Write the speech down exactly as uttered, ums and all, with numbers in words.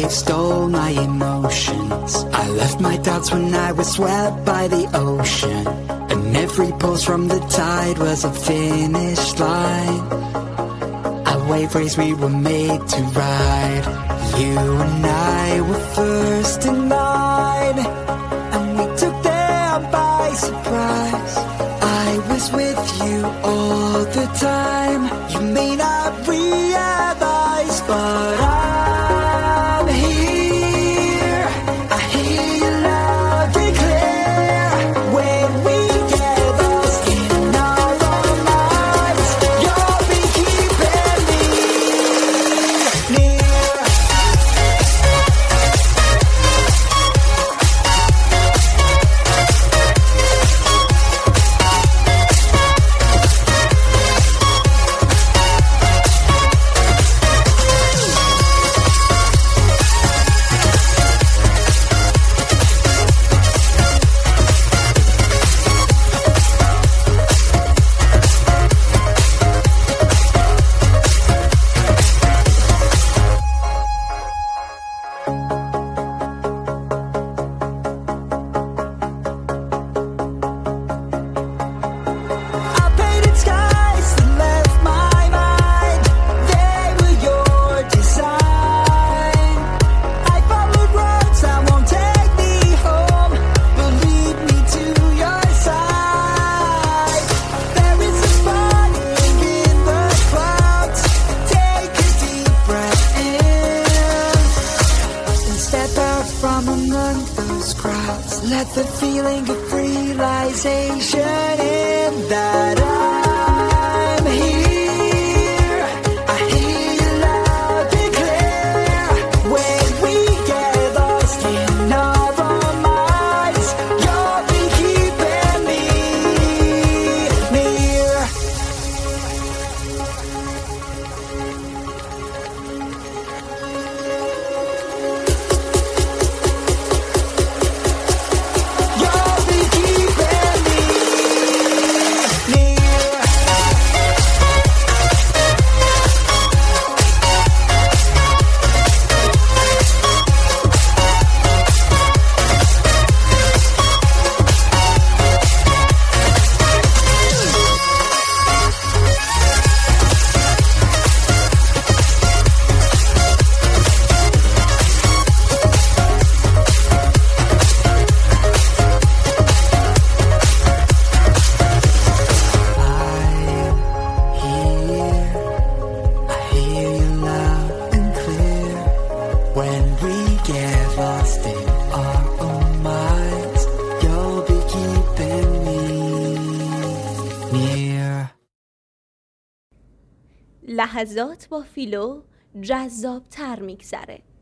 wave stole my emotions. I left my doubts when I was swept by the ocean, and every pulse from the tide was a finish line. A wave race we were made to ride. You and I were first in line, and we took them by surprise. I was with you all the time. You may not realize, but I'm here. I hear you loud and clear. When we get lost in our own minds, you'll be keeping me near. Let the feeling of realization in that I'm here. I hear you loud and clear. When we get lost in our own minds, you'll be keeping me near. لحظات با فیلو جذاب‌تر می‌گذره.